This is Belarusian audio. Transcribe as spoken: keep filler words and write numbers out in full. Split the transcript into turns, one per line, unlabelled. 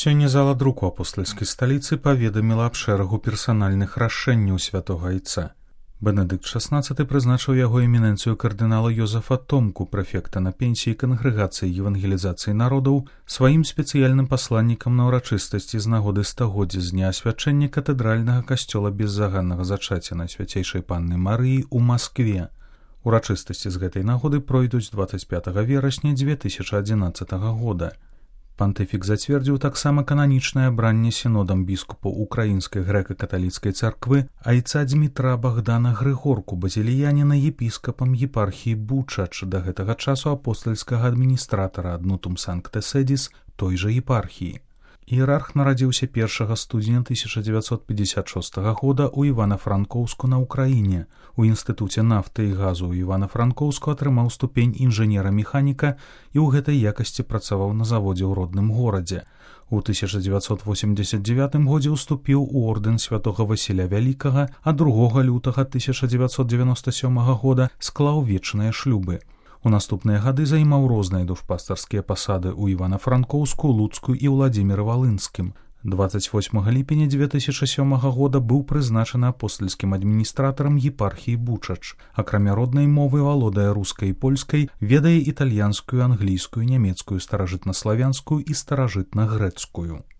Сёння зала друку апостальскай сталіцы паведаміла аб шэрагу персанальных рашэнняў святога айца. Бенедыкт шаснаццаты прызначыў яго эмінэнцыю кардынала Йозафа Томку, прэфекта на пенсіі кангрэгацыі евангелізацыі народаў, сваім спецыяльным пасланнікам на ўрачыстасці з нагоды стагоддзя з дня асвячэння катэдральнага касцёла беззаганнага зачацця Найсвяцейшай Панны Марыі ў Маскве. Урачыстасці з гэтай нагоды пройдуць дваццаць пятага верасня дзве тысячы адзінаццатага года. Пантыфік зацвердзіў таксама кананічнае абранне сінодам біскупу Украінскай грэка-каталіцкай царквы айца Дзмітра Богдана Грыгорку базіліяніна епіскапам епархіі Бучач, да гэтага часу апостальскага адміністратара аднутум санкт-седзіс той жа епархіі. Іерарх нарадзіўся першага студзеня тысяча дзевяцьсот пятьдесят шостага года ў Івана-Франкоўску на Ўкраіне. У інстытуце нафты і газу ў Івана-Франкоўску атрымаў ступень інжынера-механіка і ў гэтай якасці працаваў на заводзе ў родным горадзе. У тысяча дзевяцьсот восемьдесят девятым годзе ўступіў у ордэн святога Васіля Вялікага, а другога лютага тысяча дзевяцьсот девяносто сёмага года склаў вечныя шлюбы. У наступныя гады займаў розныя душпастарскія пасады ў Івана-Франкоўску, Луцку і Ўладзіміры-Валынскім. дваццаць восьмага ліпеня дзве тысячы сёмага года быў прызначаны апостальскім адміністратарам епархіі Бучач. Акрамя роднай мовы валодае рускай і польскай, ведае італьянскую, англійскую, нямецкую, старажытнаславянскую і старажытнагрэцкую.